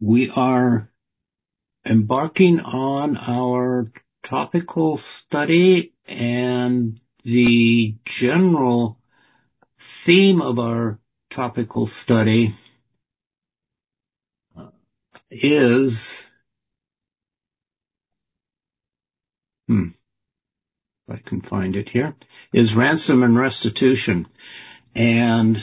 We are embarking on our topical study, and the general theme of our topical study is, if I can find it here, is ransom and restitution. And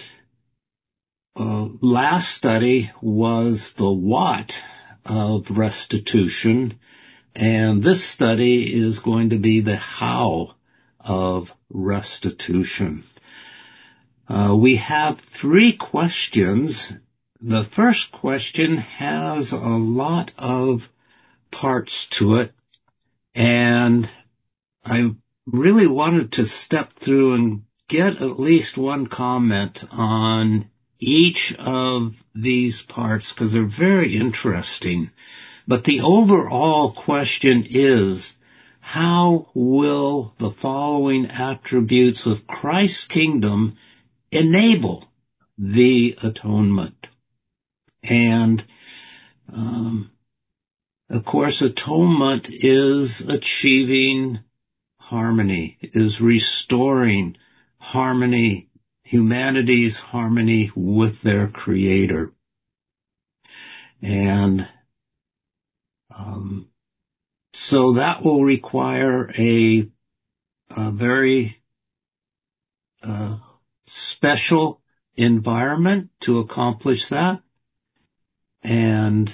last study was the what of restitution, and this study is going to be the how of restitution. We have 3 questions. The first question has a lot of parts to it, and I really wanted to step through and get at least one comment on each of these parts because they're very interesting. But the overall question is, how will the following attributes of Christ's kingdom enable the atonement? And, of course, atonement is achieving harmony, is restoring harmony, humanity's harmony with their Creator. And so that will require a very special environment to accomplish that. And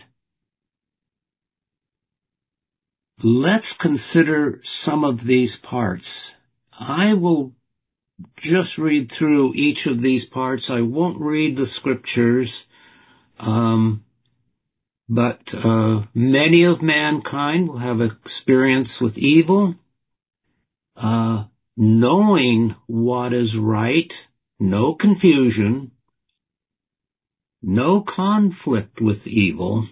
let's consider some of these parts. I will just read through each of these parts. I won't read the scriptures, but many of mankind will have experience with evil, knowing what is right, no confusion, no conflict with evil.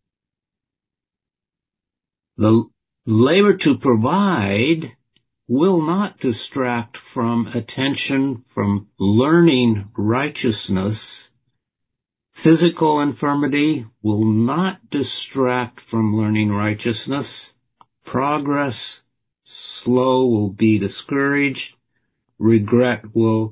The labor to provide will not distract from attention from learning righteousness. Physical infirmity will not distract from learning righteousness. Progress slow will be discouraged. Regret will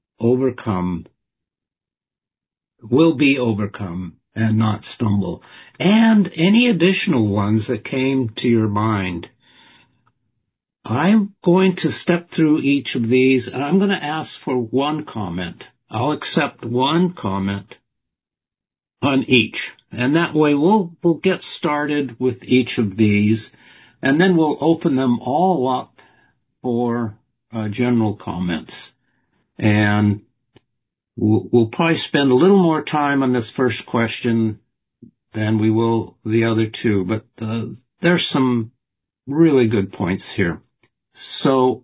be overcome and not stumble. And any additional ones that came to your mind. I'm going to step through each of these, and I'm going to ask for one comment. I'll accept one comment on each. And that way we'll get started with each of these, and then we'll open them all up for general comments. And we'll probably spend a little more time on this first question than we will the other two, but there's some really good points here. So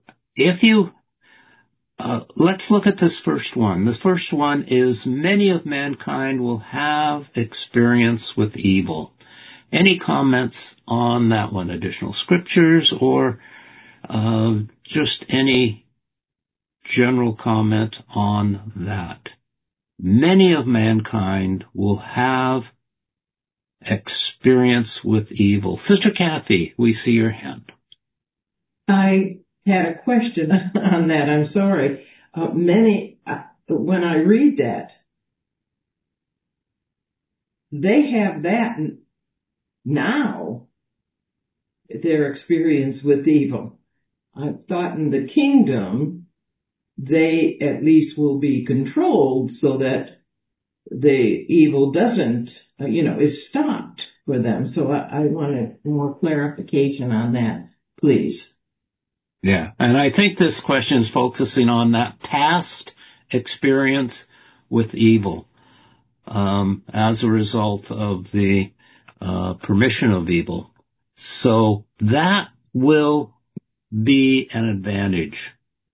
let's look at this first one. The first one is, many of mankind will have experience with evil. Any comments on that one? Additional scriptures or just any general comment on that? Many of mankind will have experience with evil. Sister Kathy, we see your hand. I had a question on that. I'm sorry. When I read that, they have that now, their experience with evil. I thought in the kingdom, they at least will be controlled so that the evil doesn't, is stopped for them. So I wanted more clarification on that, please. Yeah, and I think this question is focusing on that past experience with evil as a result of the permission of evil. So that will be an advantage.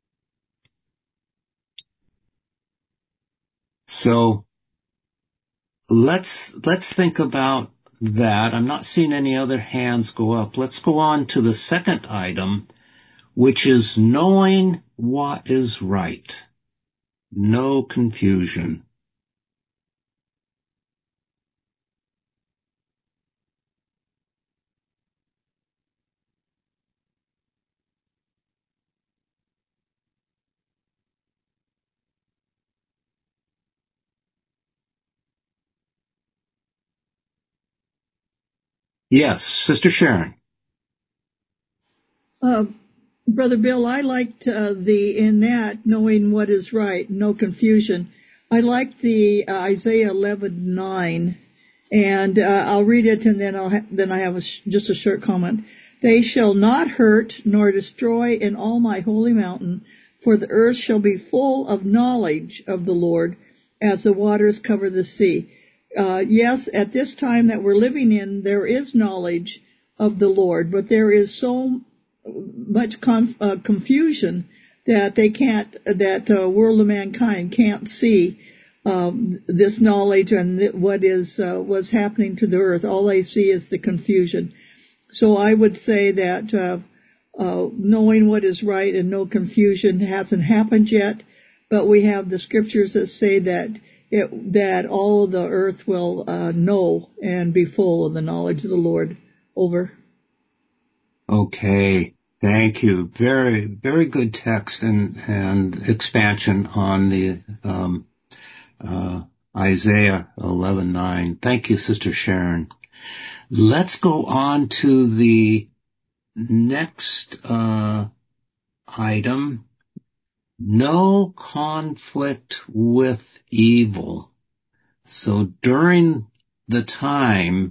So let's think about that. I'm not seeing any other hands go up. Let's go on to the second item, which is knowing what is right. No confusion. Yes, Sister Sharon. Brother Bill, I liked in that knowing what is right, no confusion. I liked the Isaiah 11:9, and I'll read it, and then I have just a short comment. They shall not hurt nor destroy in all my holy mountain, for the earth shall be full of knowledge of the Lord, as the waters cover the sea. Yes, at this time that we're living in, there is knowledge of the Lord, but there is so much confusion that the world of mankind can't see this knowledge and what's happening to the earth. All they see is the confusion. So I would say that knowing what is right and no confusion hasn't happened yet, but we have the scriptures that say that all of the earth will know and be full of the knowledge of the Lord. Over. Okay. Thank you. Very, very good text and expansion on the Isaiah 11:9. Thank you, Sister Sharon. Let's go on to the next item. No conflict with evil. So during the time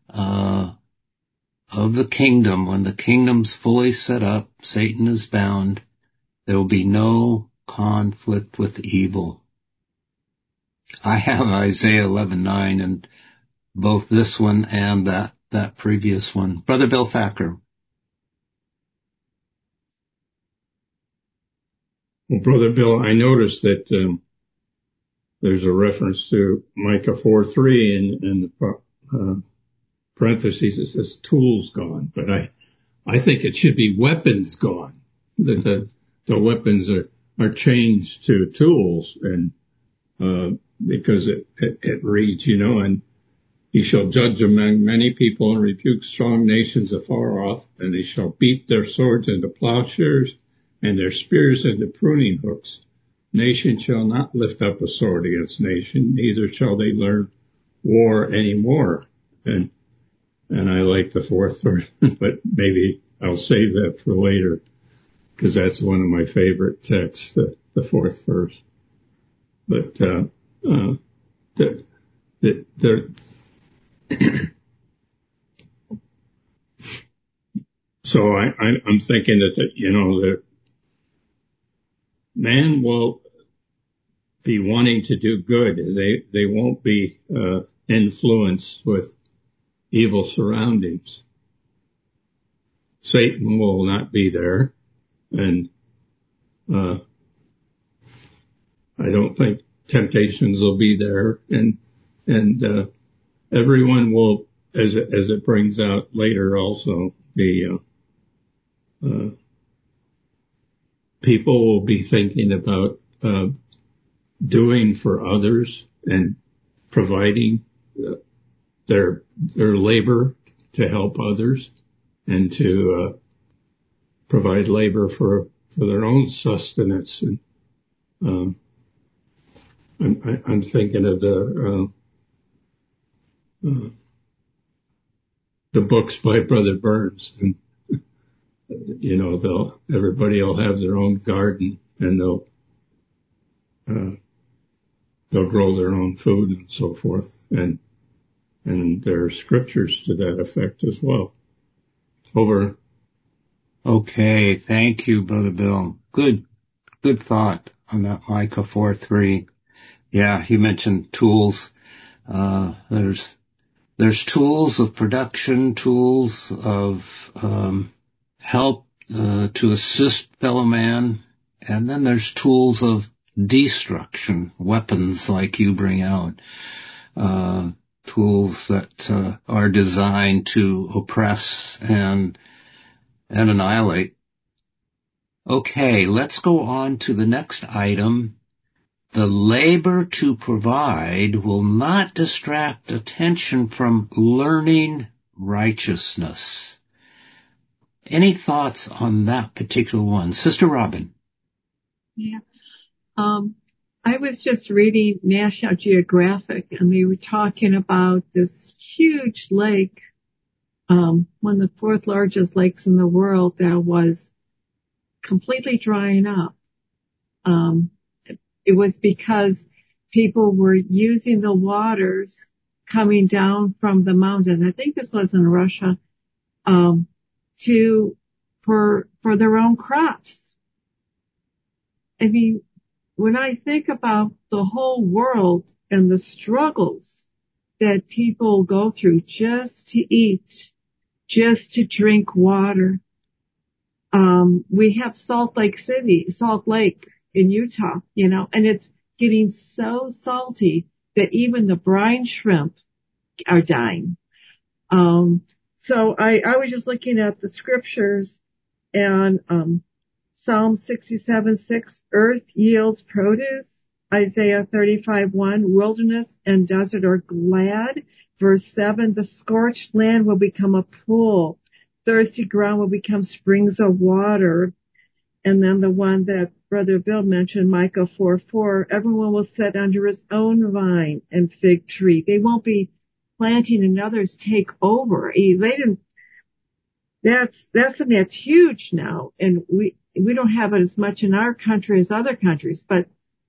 of the kingdom, when the kingdom's fully set up, Satan is bound, there will be no conflict with evil. I have Isaiah 11:9 and both this one and that previous one. Brother Bill Thacker. Well, Brother Bill, I noticed that there's a reference to Micah 4:3 in the parentheses. It says tools gone, but I think it should be weapons gone. That the weapons are changed to tools, and because it reads, and he shall judge among many people and rebuke strong nations afar off, and they shall beat their swords into plowshares and their spears into pruning hooks. Nation shall not lift up a sword against nation, neither shall they learn war anymore. And I like the fourth verse, but maybe I'll save that for later, because that's one of my favorite texts, the fourth verse. But so I'm thinking that that man will be wanting to do good. They won't be influenced with evil surroundings. Satan will not be there, and I don't think temptations will be there, and everyone will, as it brings out later, also the people will be thinking about doing for others and providing their labor to help others and to provide labor for their own sustenance. And I'm thinking of the books by Brother Burns, and everybody will have their own garden, and they'll grow their own food and so forth, and there are scriptures to that effect as well. Over. Okay, thank you, Brother Bill. Good thought on that Micah 4:3. Yeah, you mentioned tools. There's tools of production, tools of help to assist fellow man, and then there's tools of destruction, weapons like you bring out, tools that are designed to oppress and annihilate. Okay, let's go on to the next item. The labor to provide will not distract attention from learning righteousness. Any thoughts on that particular one? Sister Robin. Yeah. I was just reading National Geographic, and they were talking about this huge lake one of the fourth largest lakes in the world that was completely drying up. It was because people were using the waters coming down from the mountains. I think this was in Russia, for their own crops. I mean, when I think about the whole world and the struggles that people go through just to eat, just to drink water. We have Salt Lake in Utah, and it's getting so salty that even the brine shrimp are dying. So I was just looking at the scriptures and, Psalm 67:6, earth yields produce. Isaiah 35:1, wilderness and desert are glad. Verse 7, the scorched land will become a pool. Thirsty ground will become springs of water. And then the one that Brother Bill mentioned, Micah 4:4, everyone will sit under his own vine and fig tree. They won't be planting and others take over. That's huge now. And we don't have it as much in our country as other countries, but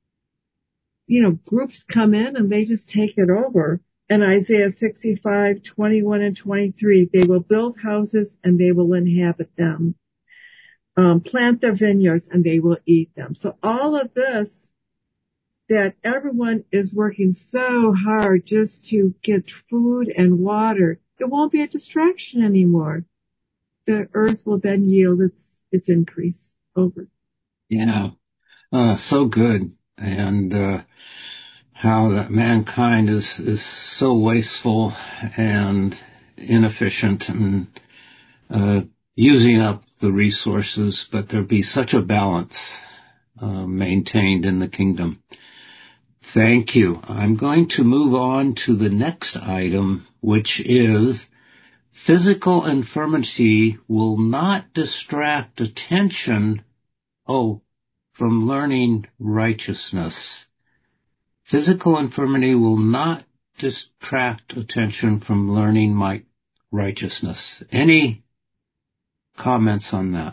groups come in and they just take it over. And Isaiah 65:21 and 23, they will build houses and they will inhabit them. Plant their vineyards and they will eat them. So all of this, that everyone is working so hard just to get food and water, it won't be a distraction anymore. The earth will then yield its increase over. Yeah. So good. And, how that mankind is so wasteful and inefficient and, using up the resources, but there be such a balance, maintained in the kingdom. Thank you. I'm going to move on to the next item, which is physical infirmity will not distract attention, from learning righteousness. Physical infirmity will not distract attention from learning my righteousness. Any comments on that?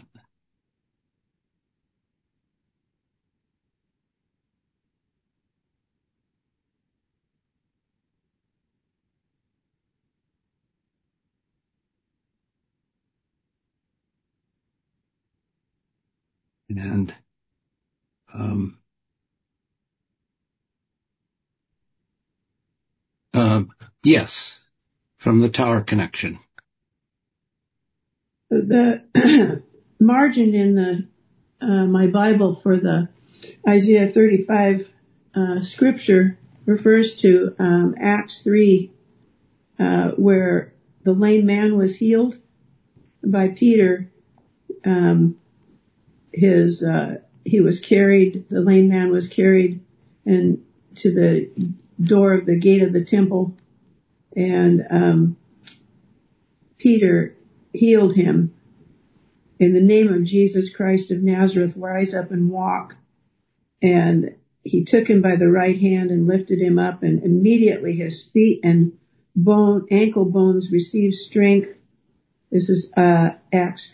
And yes, from the Tower Connection. The margin in my Bible for the Isaiah 35 scripture refers to Acts 3, where the lame man was healed by Peter. The lame man was carried and to the door of the gate of the temple, and Peter healed him. In the name of Jesus Christ of Nazareth, rise up and walk. And he took him by the right hand and lifted him up, and immediately his feet and ankle bones received strength. This is Acts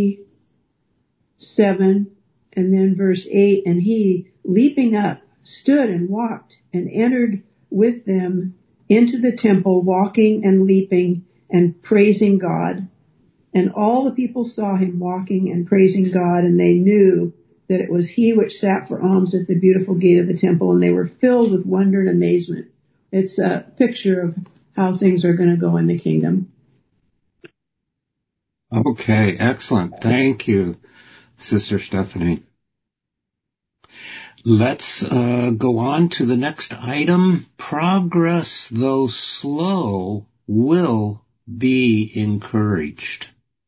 3:7, and then verse 8. And he, leaping up, stood and walked and entered with them into the temple, walking and leaping and praising God. And all the people saw him walking and praising God, and they knew that it was he which sat for alms at the beautiful gate of the temple, and they were filled with wonder and amazement. It's a picture of how things are going to go in the kingdom. Okay, excellent. Thank you, Sister Stephanie. Let's go on to the next item. Progress, though slow, will be encouraged.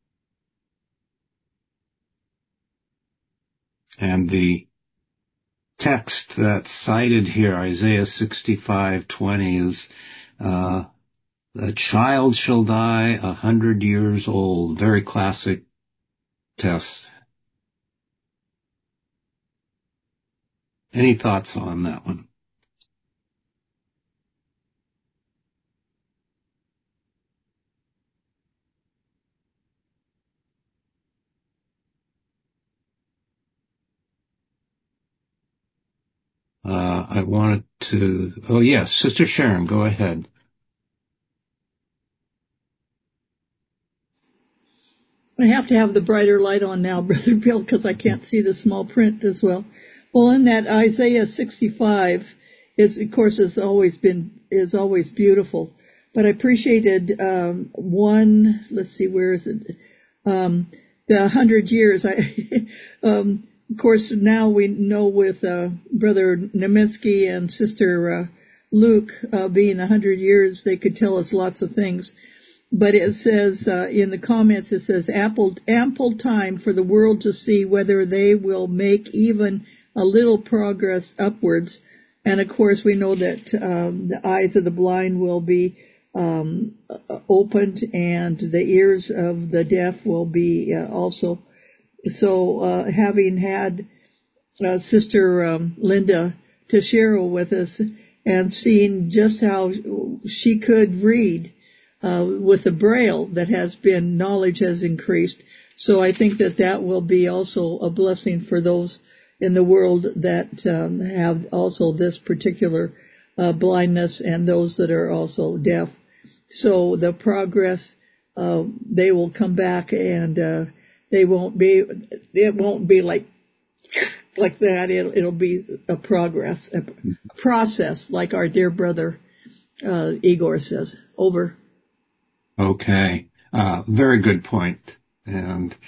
And the text that's cited here, Isaiah 65:20, is, a child shall die 100 years old. Very classic text. Any thoughts on that one? I wanted to, oh yes, Sister Sharon, go ahead. I have to have the brighter light on now, Brother Bill, because I can't see the small print as well. Well, in that Isaiah 65 of course, is always beautiful. But I appreciated let's see, where is it? The 100 years. Of course, now we know with Brother Neminsky and Sister Luke being 100 years, they could tell us lots of things. But it says in the comments, it says ample time for the world to see whether they will make even a little progress upwards. And of course, we know that the eyes of the blind will be opened, and the ears of the deaf will be also. So, having had Sister Linda Teixeira with us and seeing just how she could read with the Braille knowledge has increased. So I think that will be also a blessing for those in the world that have also this particular blindness, and those that are also deaf. So the progress, they will come back, and it won't be like that. It'll be a process, like our dear brother Igor says. Over. Okay. Very good point. And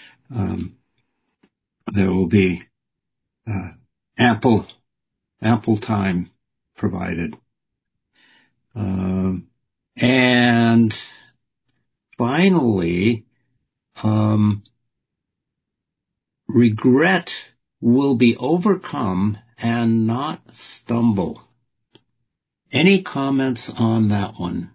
there will be ample time provided. And finally, regret will be overcome and not stumble. Any comments on that one?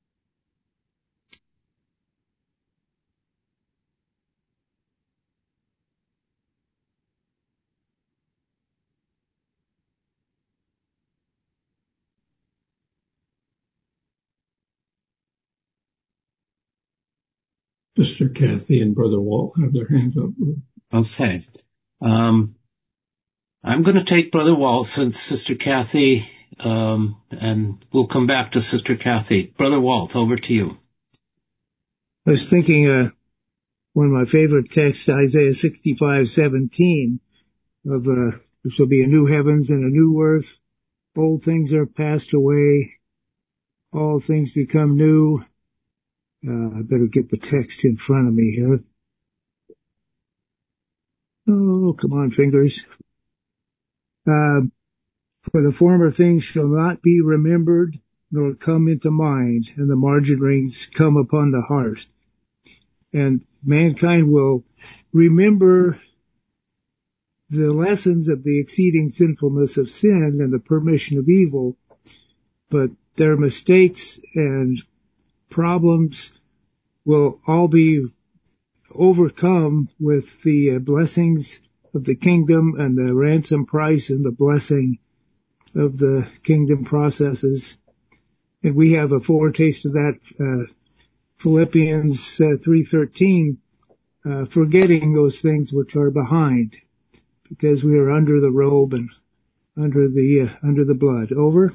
Sister Kathy and Brother Walt have their hands up. Okay. I'm going to take Brother Walt since Sister Kathy, and we'll come back to Sister Kathy. Brother Walt, over to you. I was thinking one of my favorite texts, Isaiah 65:17, of there shall be a new heavens and a new earth. Old things are passed away. All things become new. I better get the text in front of me here. Oh, come on, fingers. For the former things shall not be remembered, nor come into mind, and the margin rings come upon the heart. And mankind will remember the lessons of the exceeding sinfulness of sin and the permission of evil, but their mistakes and problems will all be overcome with the blessings of the kingdom and the ransom price and the blessing of the kingdom processes. And we have a foretaste of that, Philippians 3:13, forgetting those things which are behind, because we are under the robe and under the blood. Over.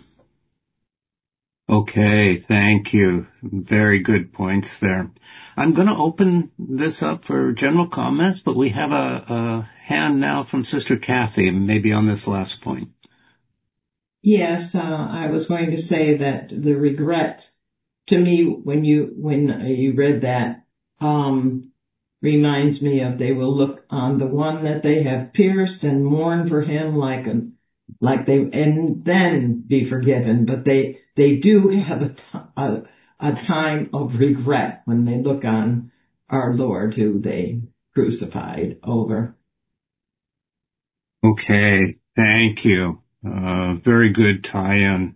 Okay, thank you. Very good points there. I'm going to open this up for general comments, but we have a hand now from Sister Kathy, maybe on this last point. Yes, I was going to say that the regret, to me, when you read that, reminds me of they will look on the one that they have pierced and mourn for him and then be forgiven. But they do have a time of regret when they look on our Lord who they crucified. Over. Okay, thank you. Very good tie-in,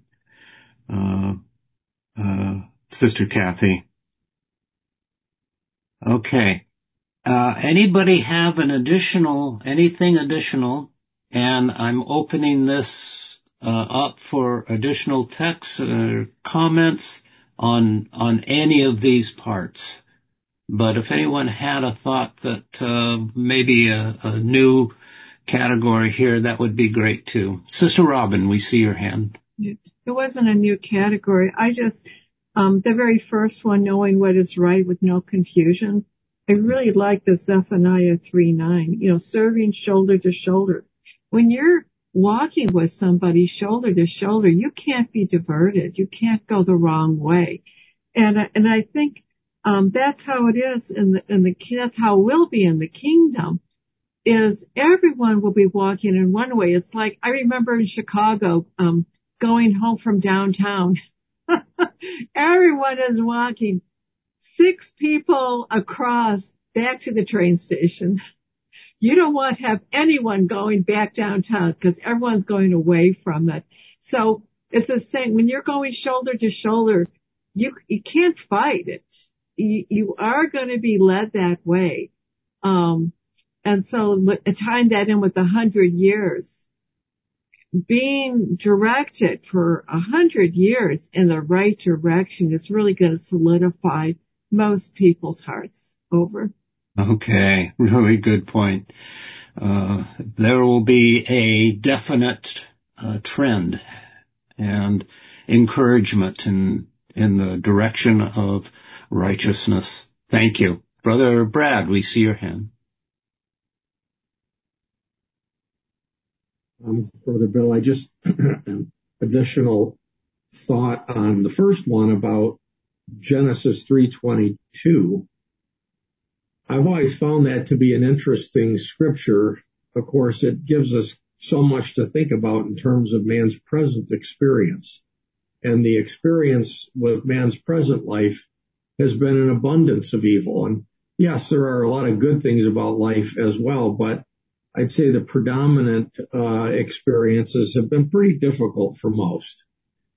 Sister Kathy. Okay. Anybody have anything additional? And I'm opening this up for additional texts or comments on any of these parts. But if anyone had a thought that maybe a new category here, that would be great too. Sister Robin, we see your hand. It wasn't a new category. I just, the very first one, knowing what is right with no confusion. I really like the Zephaniah 3:9, serving shoulder to shoulder. When you're walking with somebody shoulder to shoulder, you can't be diverted. You can't go the wrong way. And I think, that's how it is that's how it will be in the kingdom, is everyone will be walking in one way. It's like, I remember in Chicago, going home from downtown. Everyone is walking 6 people across back to the train station. You don't want to have anyone going back downtown because everyone's going away from it. So it's the same. When you're going shoulder to shoulder, you can't fight it. You are going to be led that way. And so tying that in with 100 years, being directed for 100 years in the right direction is really going to solidify most people's hearts. Over. Okay, really good point. There will be a definite trend and encouragement in the direction of righteousness. Thank you. Brother Brad, we see your hand. Brother Bill, I just additional thought on the first one about Genesis 3:22. I've always found that to be an interesting scripture. Of course, it gives us so much to think about in terms of man's present experience. And the experience with man's present life has been an abundance of evil. And yes, there are a lot of good things about life as well, but I'd say the predominant experiences have been pretty difficult for most.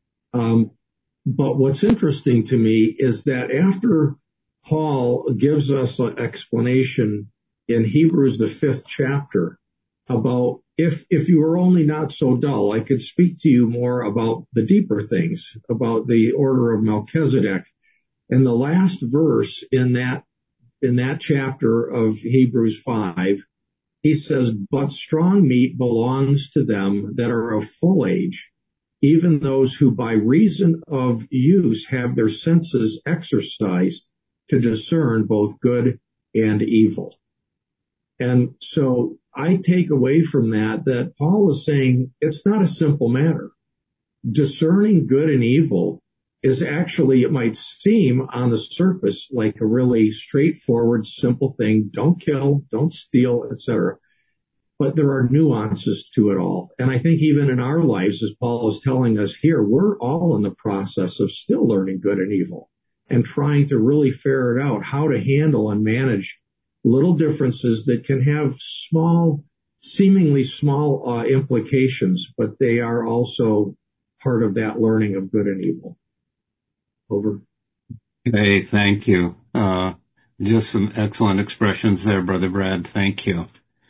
But what's interesting to me is that after Paul gives us an explanation in Hebrews, the 5th chapter, about if you were only not so dull, I could speak to you more about the deeper things, about the order of Melchizedek. And the last verse in that chapter of Hebrews 5, he says, "But strong meat belongs to them that are of full age, even those who by reason of use have their senses exercised to discern both good and evil." And so I take away from that Paul is saying it's not a simple matter. Discerning good and evil is actually, it might seem on the surface like a really straightforward, simple thing. Don't kill, don't steal, etc. But there are nuances to it all. And I think even in our lives, as Paul is telling us here, we're all in the process of still learning good and evil and trying to really ferret out how to handle and manage little differences that can have seemingly small implications, but they are also part of that learning of good and evil. Over. Hey, thank you. Just some excellent expressions there, Brother Brad. Thank you.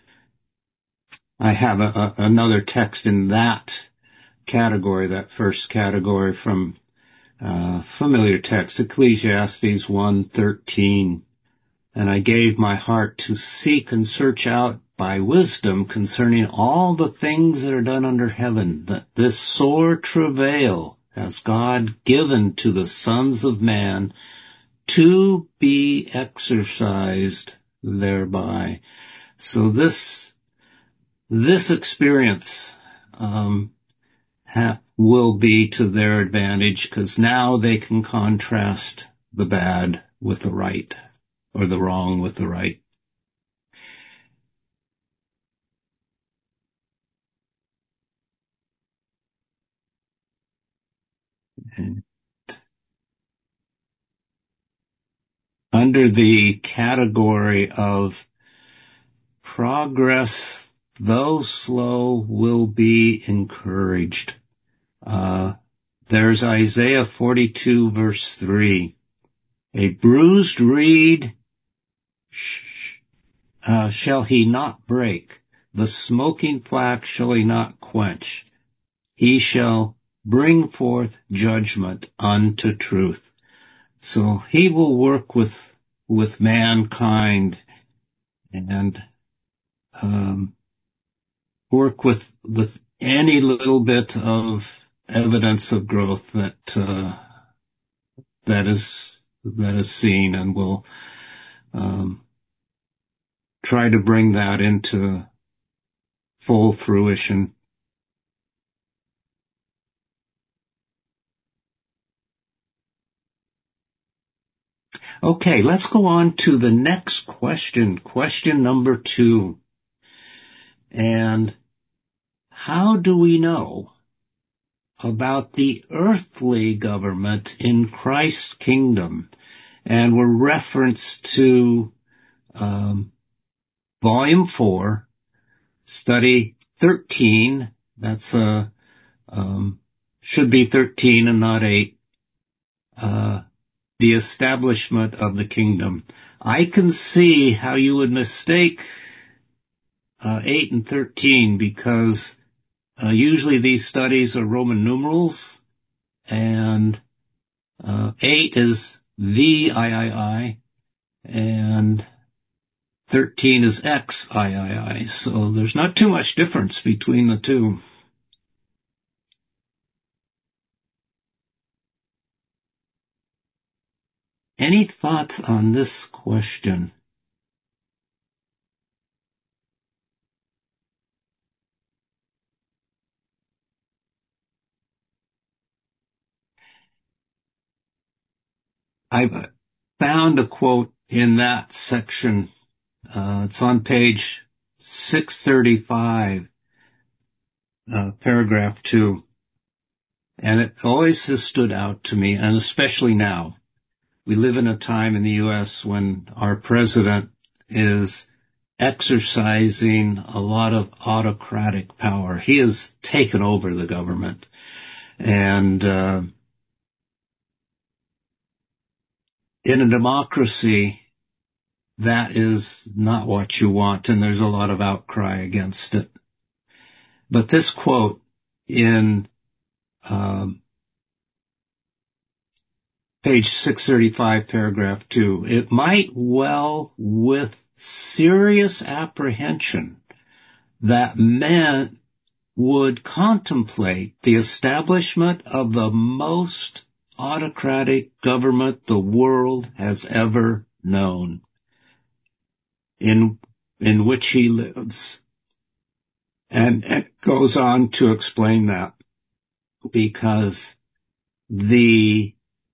I have another text in that category, that first category from familiar text, Ecclesiastes 1:13. "And I gave my heart to seek and search out by wisdom concerning all the things that are done under heaven, that this sore travail has God given to the sons of man to be exercised thereby." So this experience will be to their advantage, because now they can contrast the bad with the right, or the wrong with the right. Under the category of progress, though slow, will be encouraged. There's Isaiah 42 verse 3. "A bruised reed shall he not break, the smoking flax shall he not quench. He shall bring forth judgment unto truth." So he will work with mankind, and work with any little bit of evidence of growth that is seen, and we'll try to bring that into full fruition. Okay, let's go on to the next question. Question number 2. And how do we know about the earthly government in Christ's kingdom? And we're referenced to Volume 4, Study 13. That's should be 13 and not 8. The establishment of the kingdom. I can see how you would mistake 8 and 13, because usually these studies are Roman numerals, and 8 is VIII, and 13 is XIII. So there's not too much difference between the two. Any thoughts on this question? I've found a quote in that section. It's on page 635, paragraph 2. And it always has stood out to me, and especially now. We live in a time in the U.S. when our president is exercising a lot of autocratic power. He has taken over the government. And in a democracy, that is not what you want, and there's a lot of outcry against it. But this quote in page 635, paragraph 2, it might well, with serious apprehension, that men would contemplate the establishment of the most autocratic government the world has ever known, in which he lives. And it goes on to explain that, because the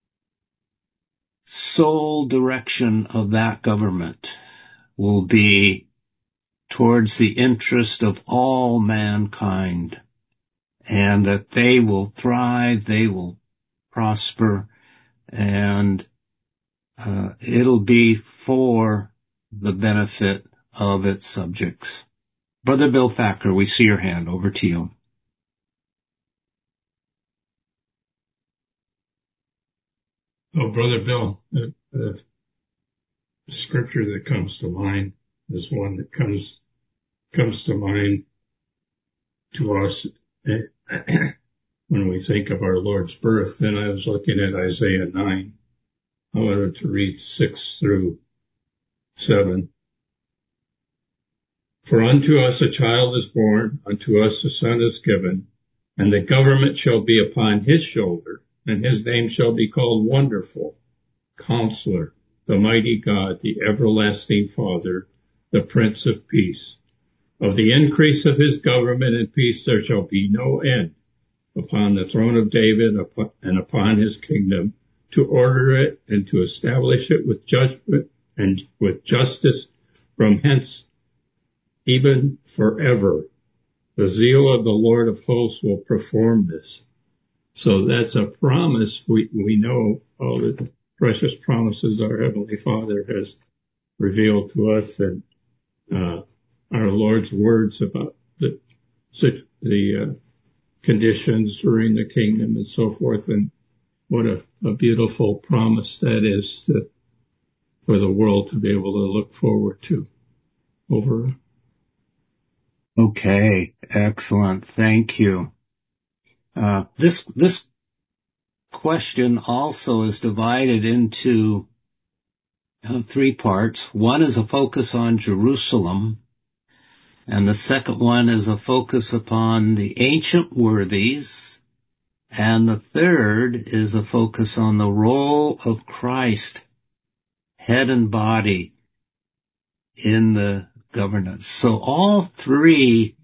sole direction of that government will be towards the interest of all mankind, and that they will thrive, they will prosper, and it'll be for the benefit of its subjects. Brother Bill Thacker, we see your hand. Over to you. Oh, Brother Bill, the scripture that comes to mind is one that comes to mind to us when we think of our Lord's birth. And I was looking at Isaiah 9. I wanted to read 6 through 7. For unto us a child is born, unto us a son is given, and the government shall be upon his shoulder, and his name shall be called Wonderful, Counselor, the Mighty God, the Everlasting Father, the Prince of Peace. Of the increase of his government and peace there shall be no end, upon the throne of David and upon his kingdom, to order it and to establish it with judgment and with justice from hence even forever. The zeal of the Lord of hosts will perform this. So that's a promise. We know all the precious promises our Heavenly Father has revealed to us, and our Lord's words about the conditions during the kingdom and so forth. And what a beautiful promise that is for the world to be able to look forward to. Over. Okay, excellent. Thank you. This question also is divided into 3 parts. One is a focus on Jerusalem, And the second one is a focus upon the ancient worthies. And the third is a focus on the role of Christ, head and body, in the governance. So all three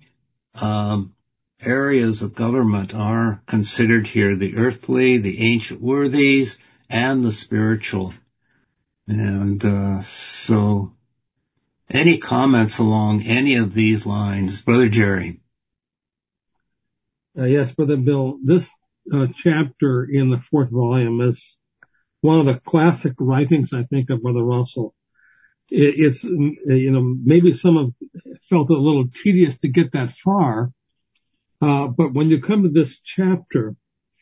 areas of government are considered here: the earthly, the ancient worthies, and the spiritual. And so any comments along any of these lines? Brother Jerry. Yes, Brother Bill. This chapter in the fourth volume is one of the classic writings, I think, of Brother Russell. It's, maybe some have felt it a little tedious to get that far, but when you come to this chapter,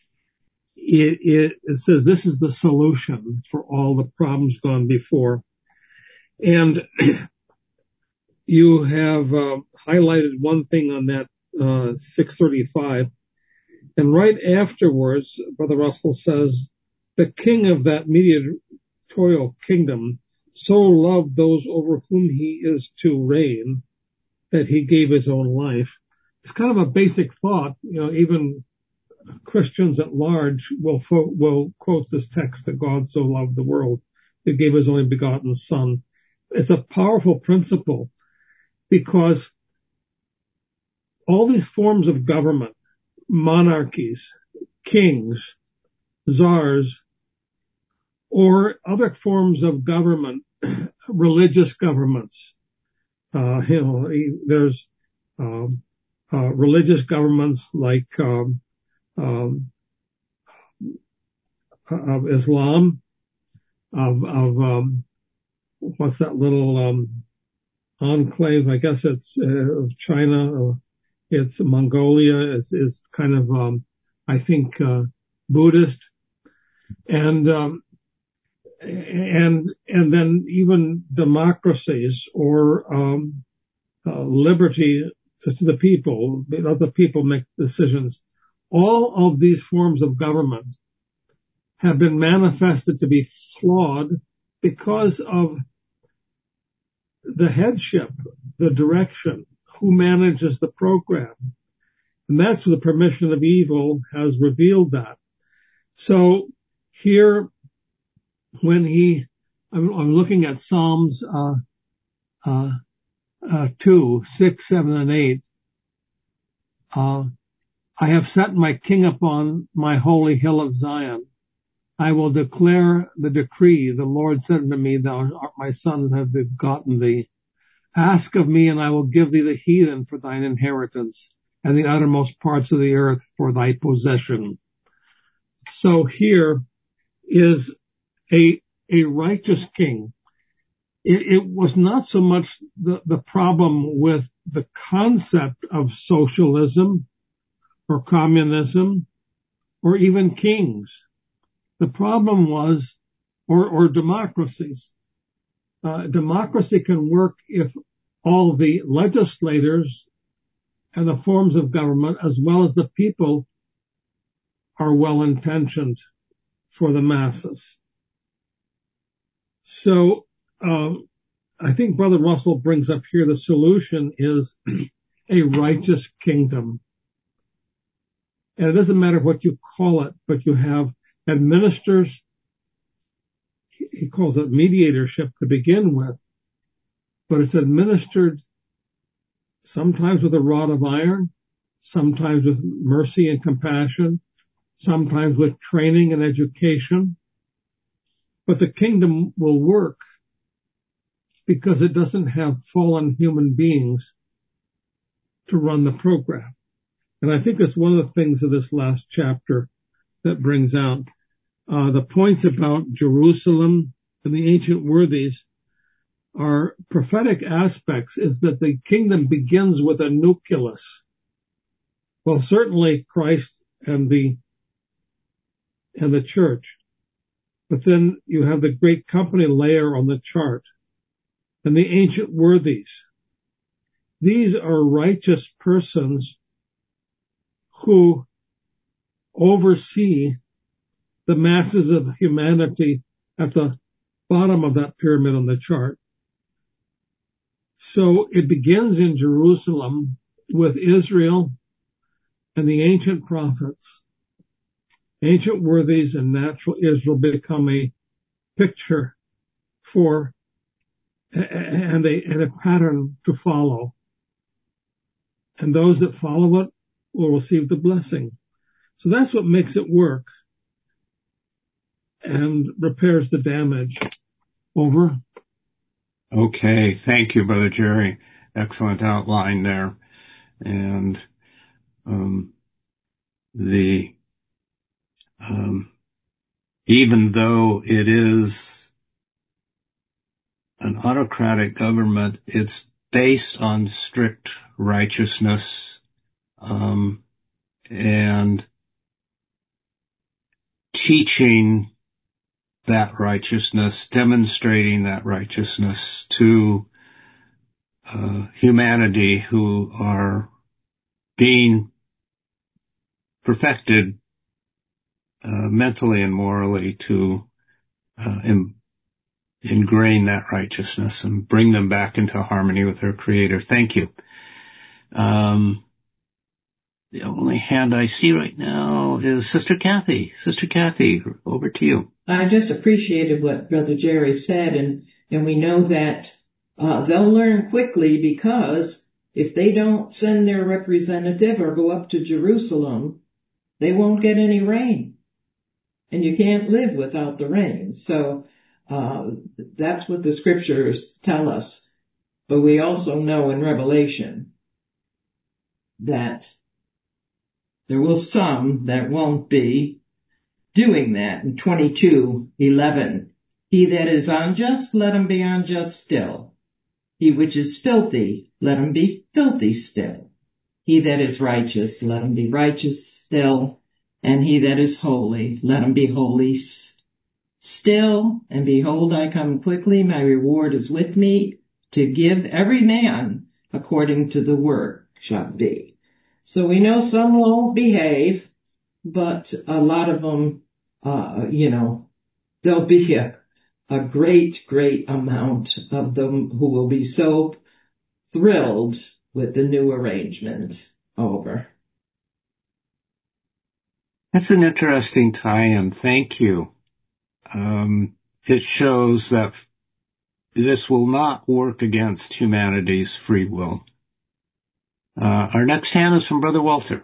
it says this is the solution for all the problems gone before. And you have highlighted one thing on that 635, and right afterwards, Brother Russell says, the king of that mediatorial kingdom so loved those over whom he is to reign that he gave his own life. It's kind of a basic thought. Even Christians at large will quote this text, that God so loved the world, he gave his only begotten Son. It's a powerful principle because all these forms of government, monarchies, kings, czars, or other forms of government, religious governments. There's religious governments like of Islam, of what's that little enclave? I guess it's of China. It's Mongolia. Is kind of I think Buddhist, and then even democracies or liberty to the people, let the people make decisions. All of these forms of government have been manifested to be flawed because of the headship, the direction, who manages the program. And that's where the permission of evil has revealed that. So here, when I'm looking at Psalms 2, 6, 7, and 8. I have set my king upon my holy hill of Zion. I will declare the decree. The Lord said unto me, thou art my son, have begotten thee. Ask of me, and I will give thee the heathen for thine inheritance, and the uttermost parts of the earth for thy possession. So here is a righteous king. It was not so much the problem with the concept of socialism or communism or even kings. The problem was, or democracies. Democracy can work if all the legislators and the forms of government, as well as the people, are well-intentioned for the masses. So, I think Brother Russell brings up here the solution is a righteous kingdom. And it doesn't matter what you call it, but you have administrators. He calls it mediatorship to begin with, but it's administered sometimes with a rod of iron, sometimes with mercy and compassion, sometimes with training and education. But the kingdom will work because it doesn't have fallen human beings to run the program. And I think that's one of the things of this last chapter that brings out the points about Jerusalem and the ancient worthies are prophetic aspects, is that the kingdom begins with a nucleus. Well, certainly Christ and the church, but then you have the great company layer on the chart and the ancient worthies. These are righteous persons who oversee the masses of humanity at the bottom of that pyramid on the chart. So it begins in Jerusalem with Israel and the ancient prophets. Ancient worthies and natural Israel become a picture for and a pattern to follow. And those that follow it will receive the blessing. So that's what makes it work and repairs the damage. Over. Okay. Thank you, Brother Jerry. Excellent outline there. And even though it is an autocratic government, it's based on strict righteousness, and teaching that righteousness, demonstrating that righteousness to humanity who are being perfected mentally and morally to ingrain that righteousness and bring them back into harmony with their Creator. Thank you. The only hand I see right now is Sister Kathy. Sister Kathy, over to you. I just appreciated what Brother Jerry said, and we know that they'll learn quickly, because if they don't send their representative or go up to Jerusalem, they won't get any rain. And you can't live without the rain. So that's what the scriptures tell us. But we also know in Revelation that there will some that won't be doing that. In 22:11, he that is unjust, let him be unjust still. He which is filthy, let him be filthy still. He that is righteous, let him be righteous still. And he that is holy, let him be holy still. And behold, I come quickly, my reward is with me, to give every man according to the work shall be. So we know some won't behave, but a lot of them, there'll be a great, great amount of them who will be so thrilled with the new arrangement. Over. That's an interesting tie-in. Thank you. It shows that this will not work against humanity's free will. Our next hand is from Brother Walter.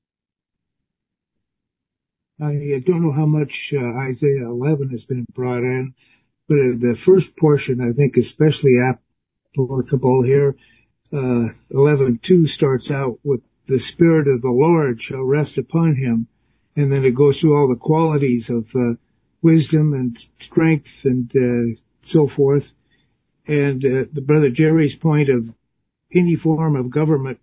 I don't know how much Isaiah 11 has been brought in, but the first portion, I think, especially applicable here. 11:2 starts out with the Spirit of the Lord shall rest upon him, and then it goes through all the qualities of wisdom and strength and so forth. And the Brother Jerry's point of any form of government,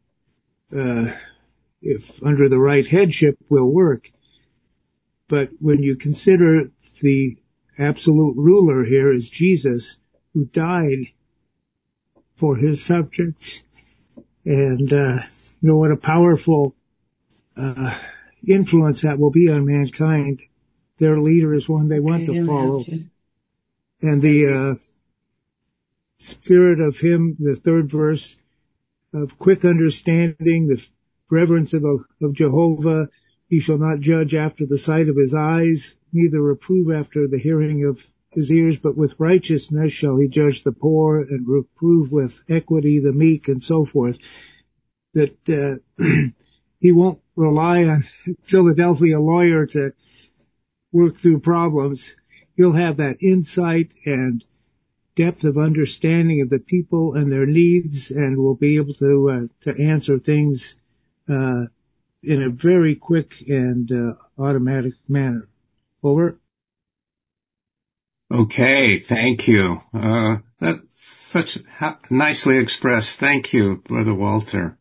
if under the right headship, will work. But when you consider the absolute ruler here is Jesus, who died for his subjects, and what a powerful influence that will be on mankind. Their leader is one they want to follow. And the spirit of him, the third verse, of quick understanding, the reverence of Jehovah. He shall not judge after the sight of his eyes, neither reprove after the hearing of his ears, but with righteousness shall he judge the poor, and reprove with equity the meek, and so forth. That he won't rely on Philadelphia lawyer to work through problems. He'll have that insight and depth of understanding of the people and their needs, and will be able to answer things in a very quick and automatic manner. Over. Okay, thank you. That's such nicely expressed. Thank you, Brother Walter.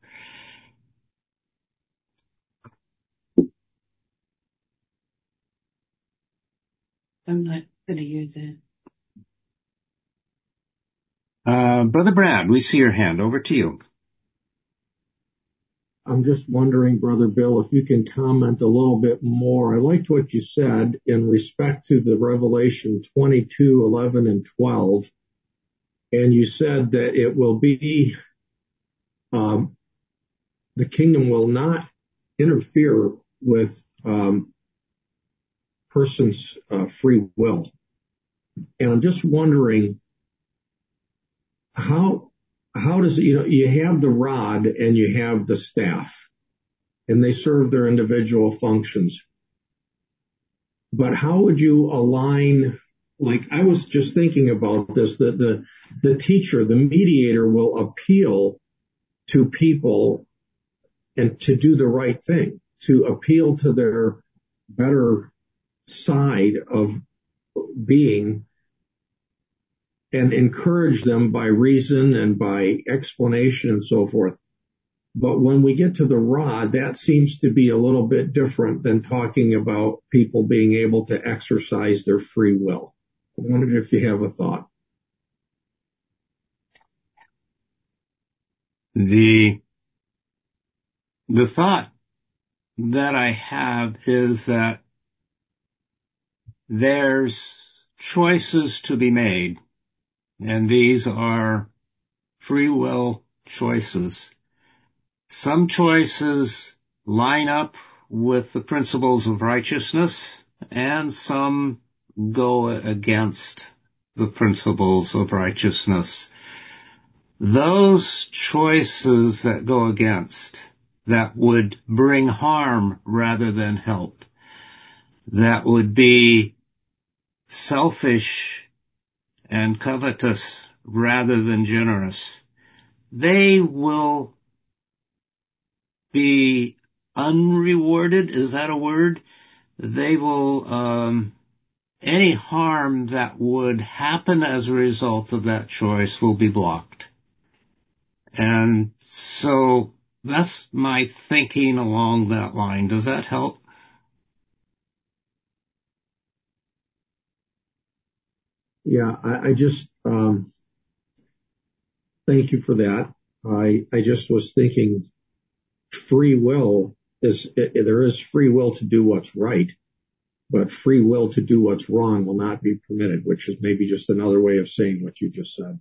I'm not going to use it. Brother Brad, we see your hand. Over to you. I'm just wondering, Brother Bill, if you can comment a little bit more. I liked what you said in respect to the Revelation 22:11 and 12. and you said that it will be, the kingdom will not interfere with person's free will. And I'm just wondering how does it, you have the rod and you have the staff, and they serve their individual functions. But how would you align, like I was just thinking about this, that the teacher, the mediator will appeal to people and to do the right thing, to appeal to their better side of being and encourage them by reason and by explanation and so forth. But when we get to the rod, that seems to be a little bit different than talking about people being able to exercise their free will. I wondered if you have a thought. The thought that I have is that there's choices to be made, and these are free will choices. Some choices line up with the principles of righteousness, and some go against the principles of righteousness. Those choices that go against, that would bring harm rather than help, that would be selfish and covetous rather than generous, they will be unrewarded. Is that a word? They will, any harm that would happen as a result of that choice will be blocked. And so that's my thinking along that line. Does that help? Yeah, I just, thank you for that. I just was thinking free will there is free will to do what's right, but free will to do what's wrong will not be permitted, which is maybe just another way of saying what you just said.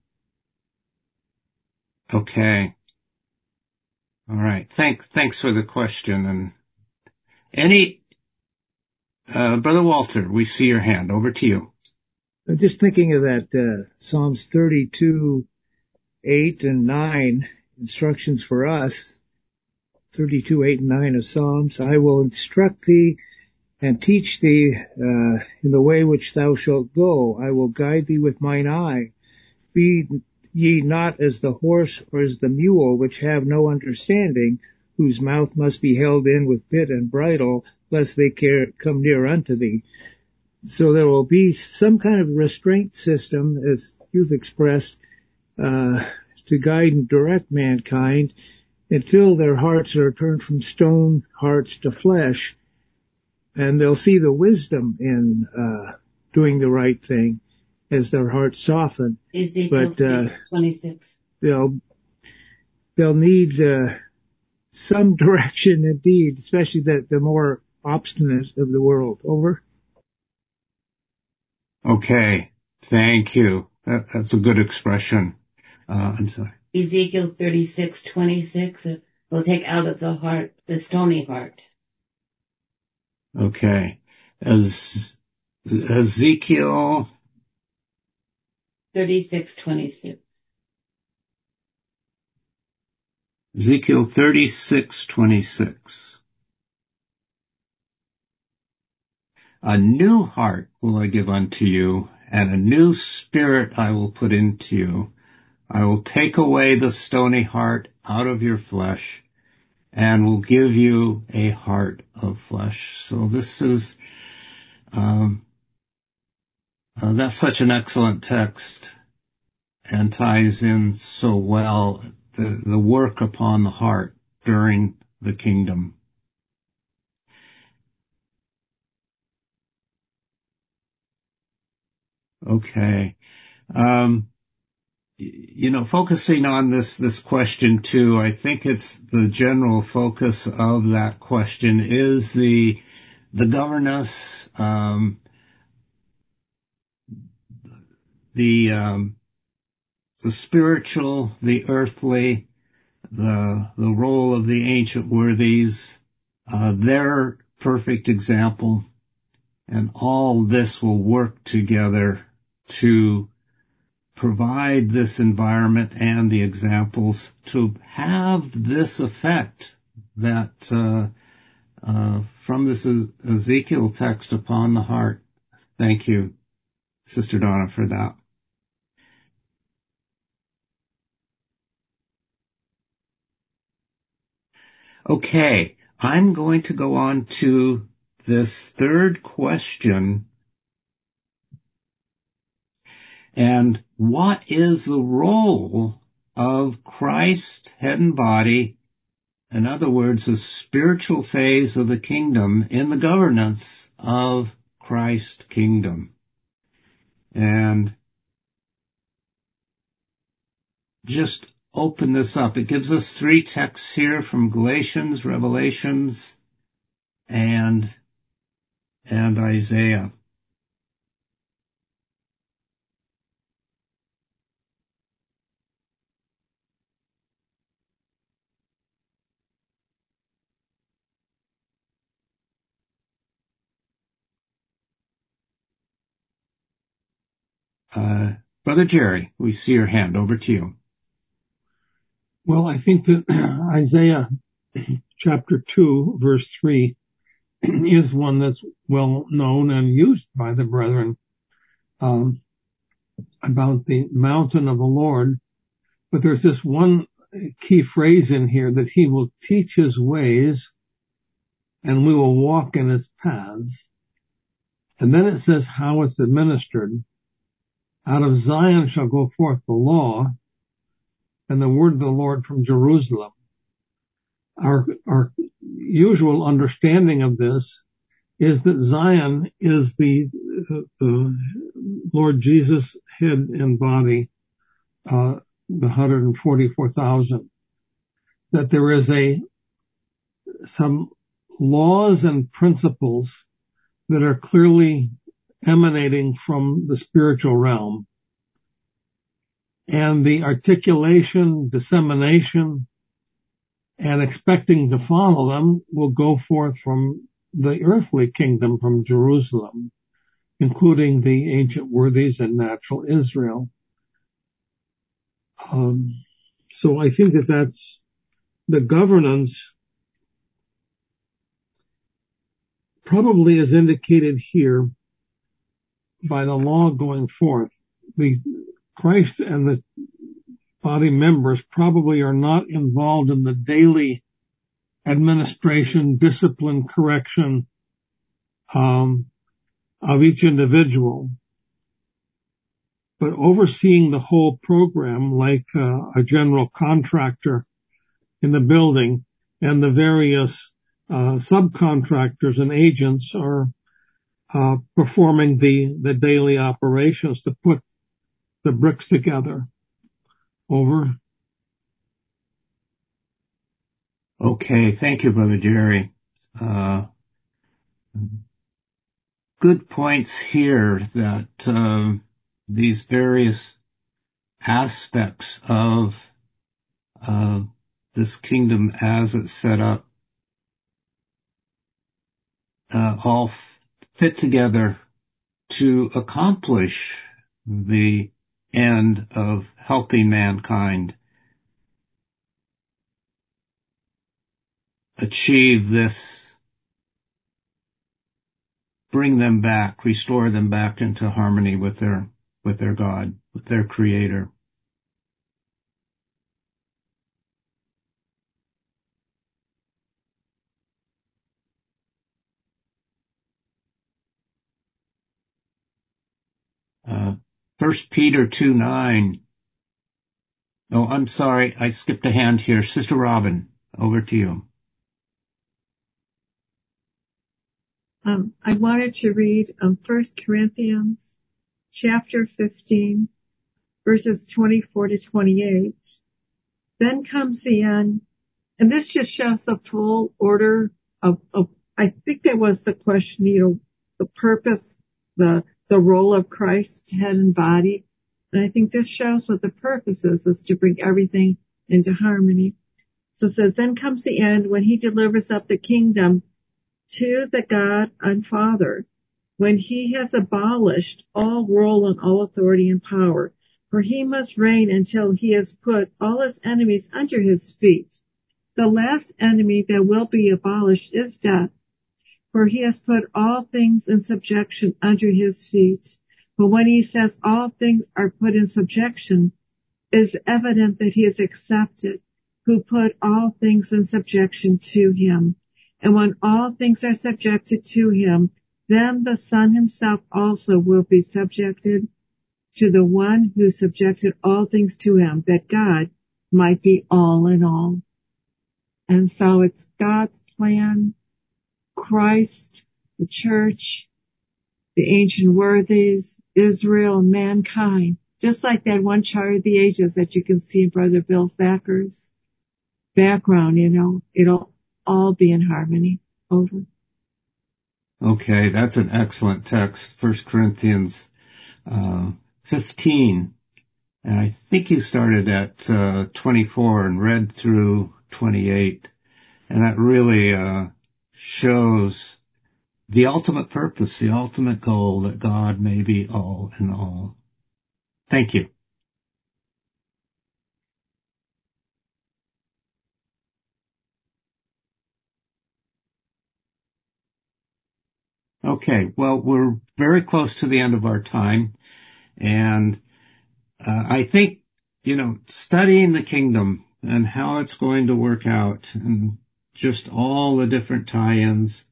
Okay. All right. Thanks for the question. And any, Brother Walter, we see your hand. Over to you. I'm just thinking of that, Psalms 32, 8 and 9, instructions for us. 32, 8 and 9 of Psalms. I will instruct thee and teach thee, in the way which thou shalt go. I will guide thee with mine eye. Be ye not as the horse or as the mule, which have no understanding, whose mouth must be held in with bit and bridle, lest they come near unto thee. So there will be some kind of restraint system, as you've expressed, to guide and direct mankind until their hearts are turned from stone hearts to flesh, and they'll see the wisdom in doing the right thing as their hearts soften. Ezekiel 26. They'll need some direction indeed, especially the more obstinate of the world. Over. Okay. Thank you. That's a good expression. I'm sorry. Ezekiel 36:26 will take out of the heart the stony heart. Okay. Ezekiel 36:26. Ezekiel 36:26. A new heart will I give unto you, and a new spirit I will put into you. I will take away the stony heart out of your flesh, and will give you a heart of flesh. So this is, that's such an excellent text, and ties in so well the work upon the heart during the kingdom. Okay. Focusing on this question too, I think it's the general focus of that question is the governance, the the spiritual, the earthly, the role of the ancient worthies, their perfect example, and all this will work together to provide this environment and the examples to have this effect that from this Ezekiel text upon the heart. Thank you, Sister Donna, for that. Okay, I'm going to go on to this third question. And what is the role of Christ, head and body, in other words, the spiritual phase of the kingdom in the governance of Christ's kingdom? And just open this up. It gives us 3 texts here from Galatians, Revelations, and Isaiah. Brother Jerry, we see your hand. Over to you. Well, I think that Isaiah chapter 2, verse 3 is one that's well known and used by the brethren about the mountain of the Lord. But there's this one key phrase in here, that he will teach his ways and we will walk in his paths. And then it says how it's administered. Out of Zion shall go forth the law and the word of the Lord from Jerusalem. Our usual understanding of this is that Zion is the Lord Jesus' head and body, the 144,000. That there is some laws and principles that are clearly emanating from the spiritual realm. And the articulation, dissemination, and expecting to follow them will go forth from the earthly kingdom, from Jerusalem, including the ancient worthies and natural Israel. So I think that that's the governance, probably is indicated here by the law going forth. The Christ and the body members probably are not involved in the daily administration, discipline, correction of each individual, but overseeing the whole program like a general contractor in the building, and the various subcontractors and agents are performing the daily operations to put the bricks together. Over. Okay, thank you, Brother Jerry. Good points here that these various aspects of this kingdom as it's set up all fit together to accomplish the end of helping mankind achieve this, bring them back, restore them back into harmony with their God, with their Creator. First Peter 2:9. Oh, I'm sorry, I skipped a hand here. Sister Robin, over to you. I wanted to read 1 Corinthians chapter 15, verses 24 to 28. Then comes the end, and this just shows the full order of I think that was the question, the purpose, the role of Christ, head and body. And I think this shows what the purpose is to bring everything into harmony. So it says, then comes the end when he delivers up the kingdom to the God and Father, when he has abolished all rule and all authority and power. For he must reign until he has put all his enemies under his feet. The last enemy that will be abolished is death, for he has put all things in subjection under his feet. But when he says all things are put in subjection, it is evident that he is accepted, who put all things in subjection to him. And when all things are subjected to him, then the Son himself also will be subjected to the one who subjected all things to him, that God might be all in all. And so it's God's plan, Christ, the church, the ancient worthies, Israel, and mankind. Just like that one chart of the ages that you can see in Brother Bill Thacker's background, it'll all be in harmony. Over. Okay, that's an excellent text, 1 Corinthians 15. And I think you started at 24 and read through 28. And that really shows the ultimate purpose, the ultimate goal, that God may be all in all. Thank you. Okay, well, we're very close to the end of our time. And I think, studying the kingdom and how it's going to work out and just all the different tie-ins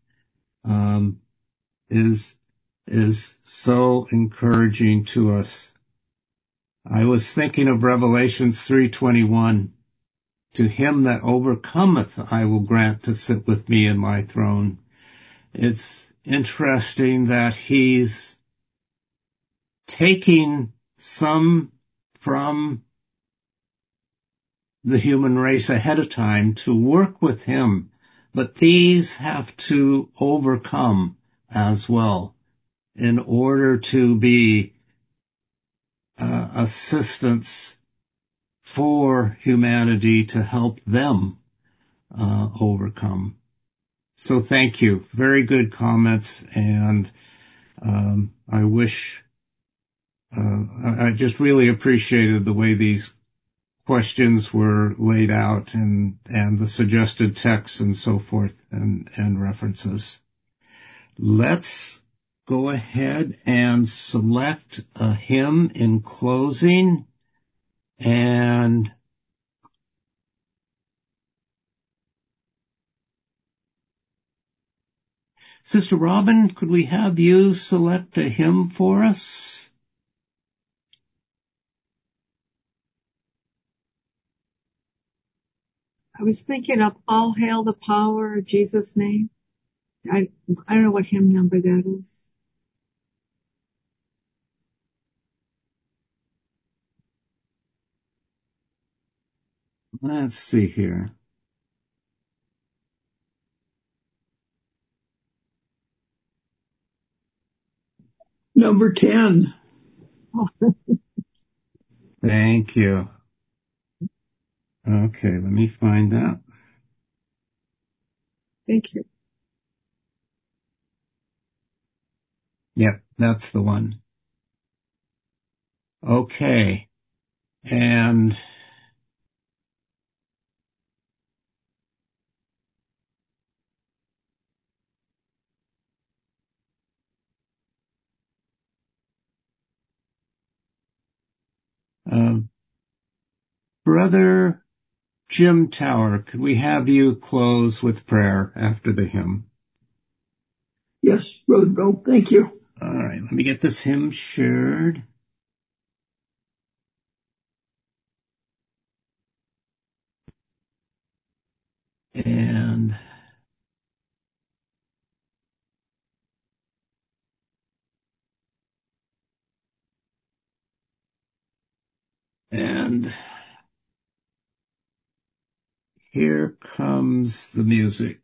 is so encouraging to us. I was thinking of Revelations 3:21. To him that overcometh I will grant to sit with me in my throne. It's interesting that he's taking some from the human race ahead of time to work with him, but these have to overcome as well in order to be assistance for humanity to help them overcome. So thank you. Very good comments, and I wish I just really appreciated the way these questions were laid out and the suggested texts and so forth and references. Let's go ahead and select a hymn in closing. And Sister Robin, could we have you select a hymn for us? I was thinking of All Hail the Power of Jesus' Name. I don't know what hymn number that is. Let's see here. Number 10. Thank you. Okay, let me find that. Thank you. Yep, that's the one. Okay. And Brother Jim Tower, could we have you close with prayer after the hymn? Yes, Brother Bill, thank you. All right, let me get this hymn shared. And here comes the music.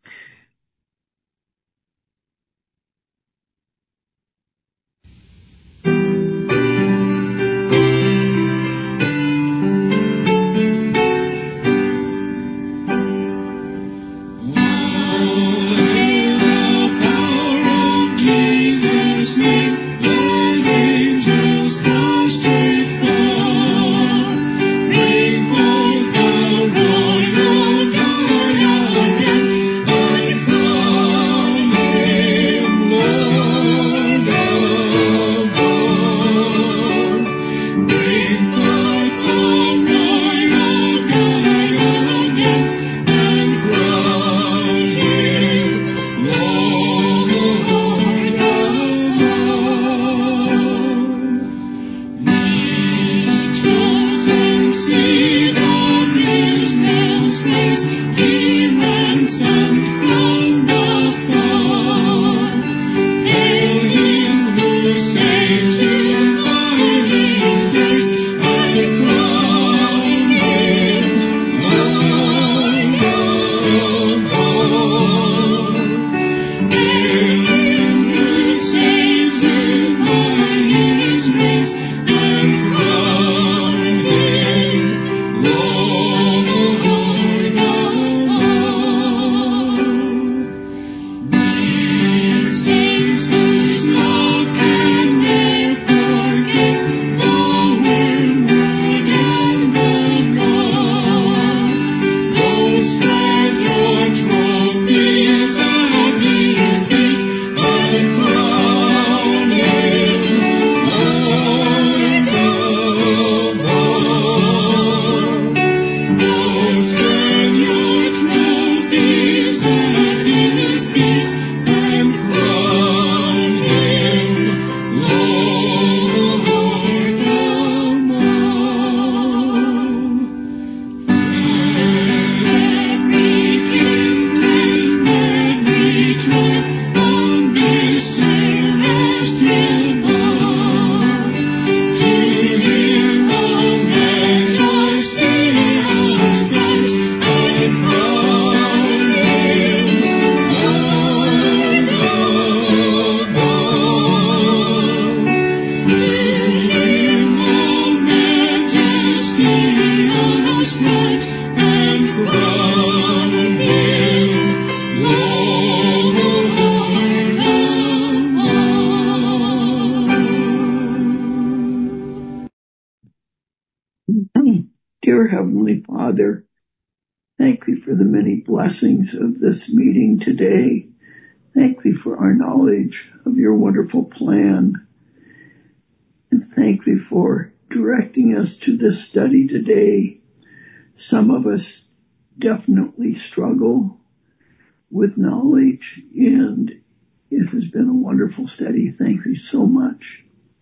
Dear Heavenly Father, thank you for the many blessings of this meeting today. Thank you for our knowledge of your wonderful plan. And thank you for directing us to this study today. Some of us definitely struggle with knowledge, and it has been a wonderful study. Thank you so much.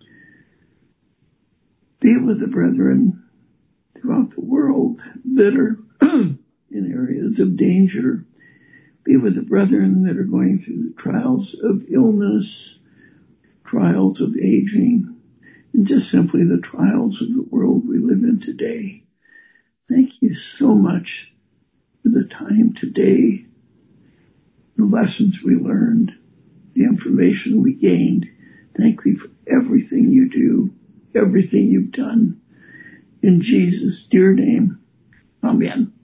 Be with the brethren throughout the world that are in areas of danger. Be with the brethren that are going through the trials of illness, trials of aging, and just simply the trials of the world we live in today. Thank you so much for the time today, the lessons we learned, the information we gained. Thank you for everything you do, everything you've done. In Jesus' dear name, amen.